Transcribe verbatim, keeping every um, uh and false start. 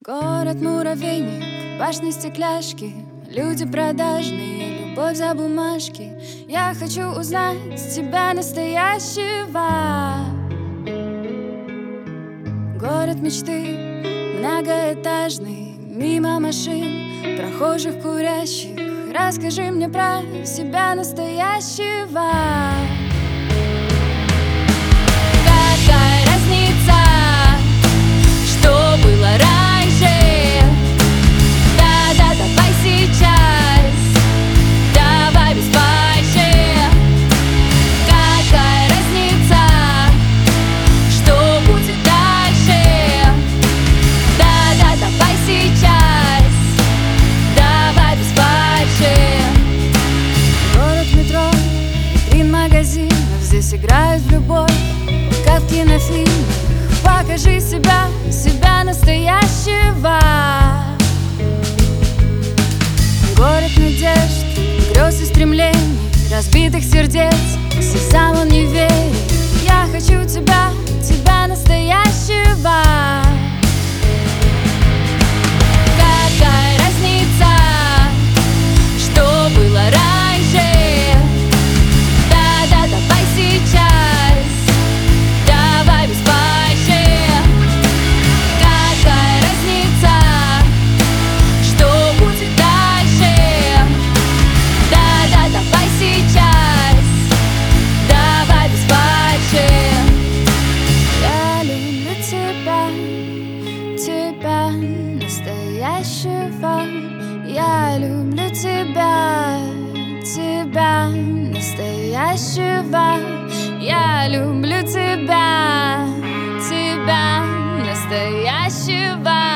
Город муравейник, башни стекляшки, люди продажные, любовь за бумажки. Я хочу узнать тебя настоящего. Город мечты, многоэтажный, мимо машин, прохожих курящих. Расскажи мне про себя настоящего. Какая разница, что было раньше? Да-да, давай сейчас, давай без фальши. Какая разница, что будет дальше? Да-да, давай сейчас, давай без фальши. Город метро, витрин магазинов, здесь играют в любовь, как в кинофильмах. Покажи себя, себя настоящего. Город надежд, грез и стремлений, разбитых сердец, слезам он не верит. Я хочу тебя, тебя настоящего. Какая разница, что было раньше? Да-да, давай сейчас, давай без фальши. Какая разница, что будет дальше? Да-да, давай сейчас, давай без фальши. Я люблю тебя, тебя настоящего. Я люблю тебя, тебя настоящего. Я люблю тебя, тебя настоящего.